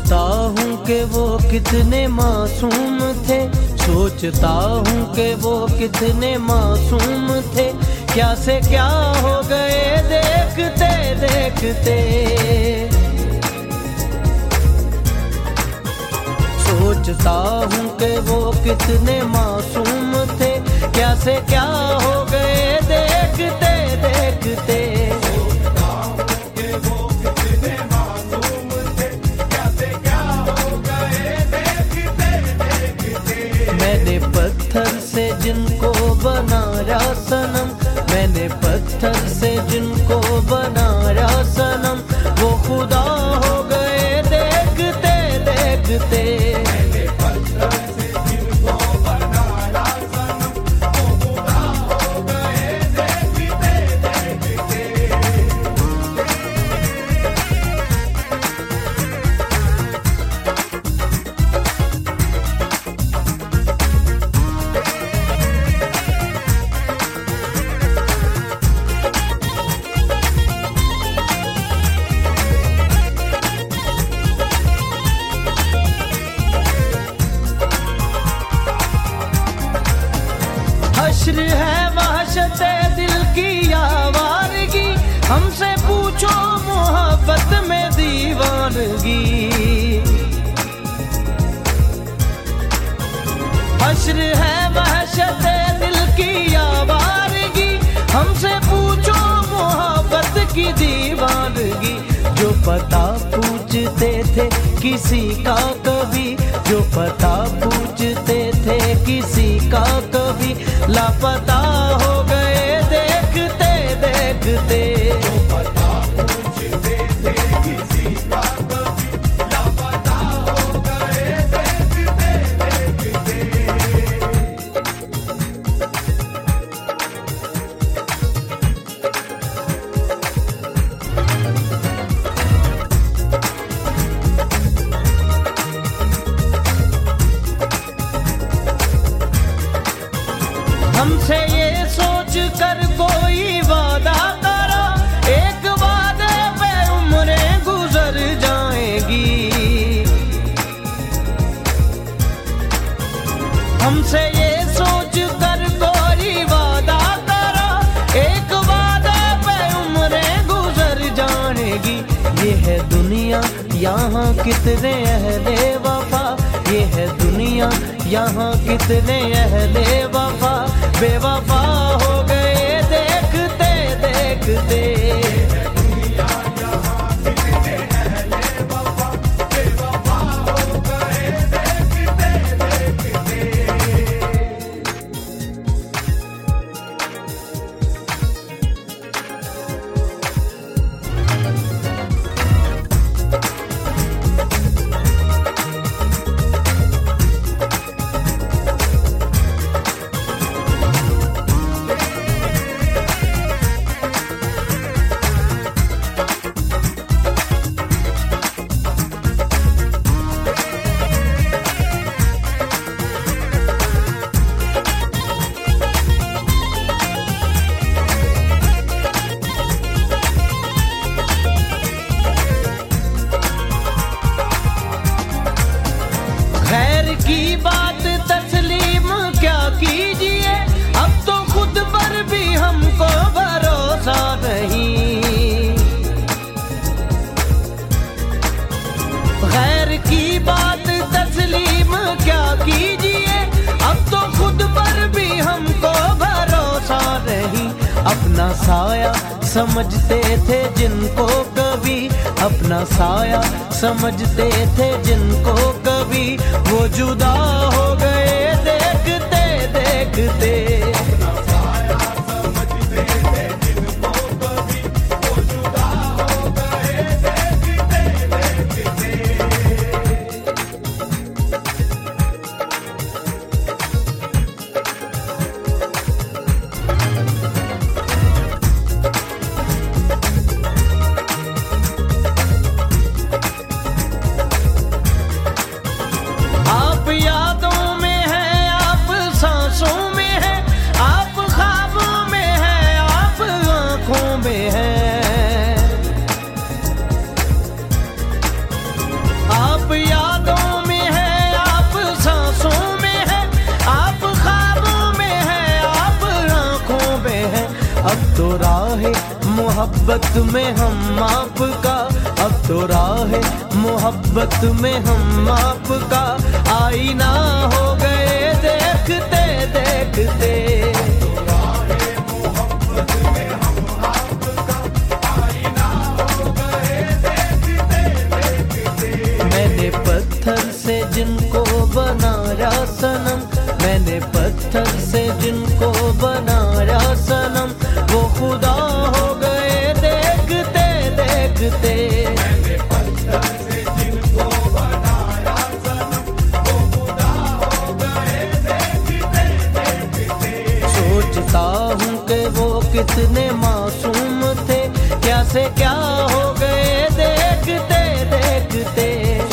सोचता हूँ कि वो कितने मासूम थे, सोचता हूँ कि वो कितने मासूम थे, क्या से क्या हो गए देखते देखते। सोचता हूँ कि वो कितने मासूम थे, क्या से क्या हो गए देखते देखते। मैंने पत्थर से जिनको बनाया सनम, मैंने पत्थर से जिनको बनाया सनम, वो खुदा हो गए देखते देखते। मैंने पत्थर से जिनको बनाया सनम, वो खुदा हो गए देखते देखते। हश्र है वहशत दिल की आवारगी, हमसे पूछो मोहब्बत में दीवानगी। हश्र है वहशत दिल की आवारगी, हमसे पूछो मोहब्बत की दीवानगी। जो पता पूछते थे किसी का कभी, जो पता पूछते थे किसी का कभी, लापता हो गए देखते देखते। जो पता पूछते थे किसी का कभी, लापता हो गए देखते देखते। हमसे ये सोच कर कोई वादा करा, एक वादे पे उम्रें गुजर जाएगी। हमसे ये सोच कर कोई वादा करा, एक वादे पे उम्रें गुजर जाएगी। ये है दुनिया यहाँ कितने अहले वफा, ये है दुनिया यहाँ कितने अहले वफा, बेवफा हो गए देखते देखते। दुनिया यहाँ कितने अहले वफा, बेवफा हो गए देखते देखते। की बात तस्लीम क्या कीजिए, अब तो खुद पर भी हमको भरोसा नहीं। गैर की बात तस्लीम क्या कीजिए, अब तो खुद पर भी हमको भरोसा नहीं। अपना साया समझते थे जिनको कभी, अपना साया समझते थे जिनको कभी, वो जुदा हो गए देखते देखते। अपना साया समझते थे जिनको कभी, वो जुदा हो गए देखते देखते। आप यादों में है, आप सांसों में है, आप आप यादों में है, आप सांसों में है, आप ख्वाबों में है, आप आंखों में है। अब तो राह मोहब्बत में हम आपका, अब तो राह मोहब्बत में हम आपका आईना हो गए देखते देखते। मैंने पत्थर से जिनको बनाया सनम, मैंने पत्थर से जिनको बनाया सनम, वो खुदा हो गए देखते देखते। मैंने पत्थर से जिनको बनाया सनम, वो खुदा हो गए देखते देखते। सोचता हूँ कि वो कितने मासूम थे, क्या से क्या हो गए देखते देखते।